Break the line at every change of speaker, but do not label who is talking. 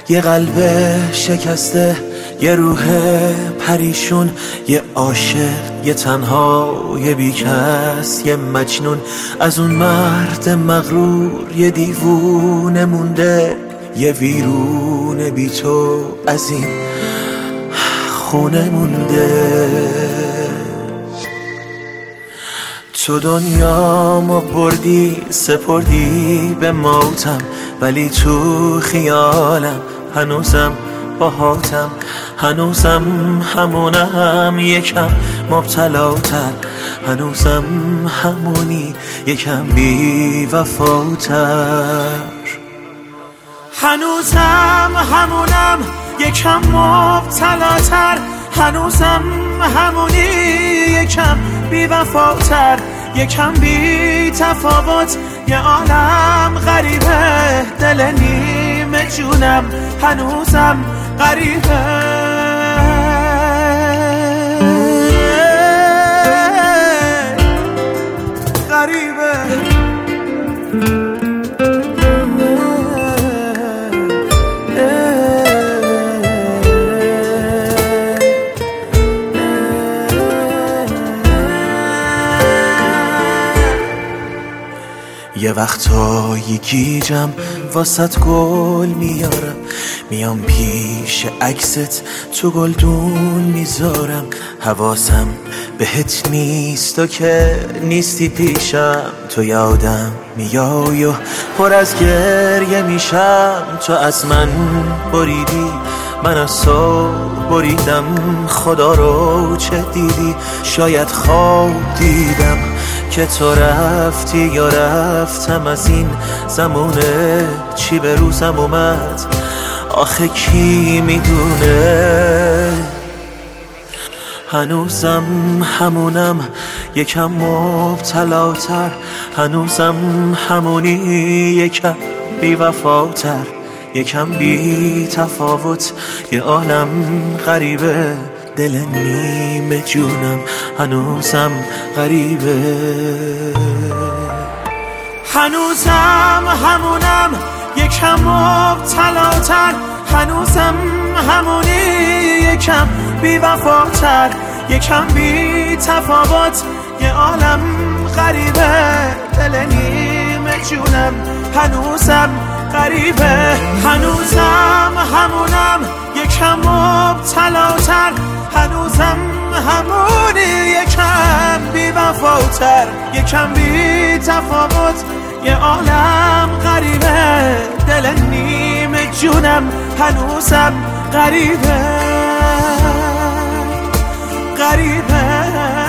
یه قلب شکسته، یه روح پریشون، یه عاشق، یه تنها، یه بیکس، یه مجنون. از اون مرد مغرور یه دیوونه مونده، یه ویرون بی تو از این خونه مونده. تو دنیامو بردی سپردی به موتم، ولی تو خیالم هنوزم باهاتم، هنوزم همونم یکم مبتلاتر، هنوزم همونی یکم بی وفاتر، هنوزم همونم یکم مبتلاتر، هنوزم همونی یکم بی وفاتر، یکم بی تفاوت. یه عالم غریبه دل نیمه جونم هنوزم غریبه، غریبه. یه وقتایی گیجم واسط گل میارم، میام پیش عکست تو گلدون میذارم، حواسم بهت نیست و که نیستی پیشم، تو یادم میای و پر از گریه میشم. تو از من بریدی من از تو بریدم، خدا رو چه دیدی؟ شاید خواب دیدم که تو رفتی یا رفتم از این زمونه، چی به روزم اومد آخه کی میدونه. هنوزم همونم یکم مبتلاتر، هنوزم همونی یکم بی وفاتر، یکم بی تفاوت. یه عالم غریبه دل نیمه جونم هنوزم غریبه، هنوزم همونم یکم مبتلاتر، هنوزم همونی یکم بی وفاتر، یکم بی تفاوت. یه عالم غریبه دل نیمه جونم هنوزم غریبه، هنوزم همونم یکم مبتلاتر، هنوزم همونی یکم بی وفاتر، یکم بی تفاوت. یه عالم غریبه دل نیمه جونم هنوزم غریبه، غریبه.